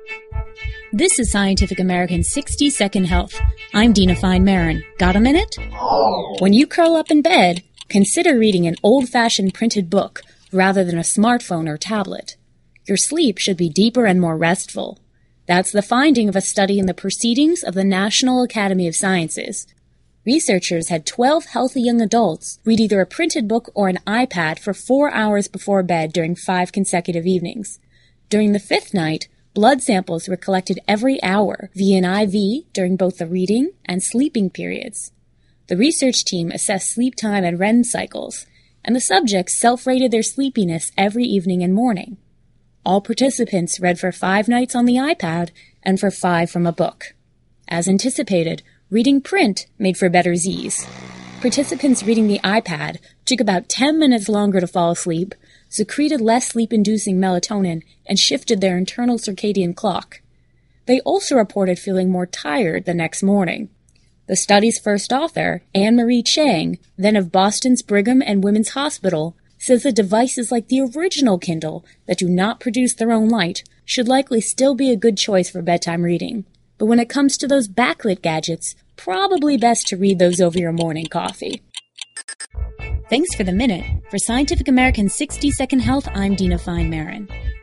This is Scientific American's 60-Second Health. I'm Dina Fine-Marin. Got a minute? When you curl up in bed, consider reading an old-fashioned printed book rather than a smartphone or tablet. Your sleep should be deeper and more restful. That's the finding of a study in the Proceedings of the National Academy of Sciences. Researchers had 12 healthy young adults read either a printed book or an iPad for 4 hours before bed during 5 consecutive evenings. During the 5th night, blood samples were collected every hour via an IV during both the reading and sleeping periods. The research team assessed sleep time and REM cycles, and the subjects self-rated their sleepiness every evening and morning. All participants read for 5 nights on the iPad and for 5 from a book. As anticipated, reading print made for better Z's. Participants reading the iPad took about 10 minutes longer to fall asleep, secreted less sleep-inducing melatonin, and shifted their internal circadian clock. They also reported feeling more tired the next morning. The study's first author, Anne-Marie Chang, then of Boston's Brigham and Women's Hospital, says that devices like the original Kindle that do not produce their own light should likely still be a good choice for bedtime reading. But when it comes to those backlit gadgets, probably best to read those over your morning coffee. Thanks for the minute. For Scientific American's 60-Second Health, I'm Dina Fine-Marin.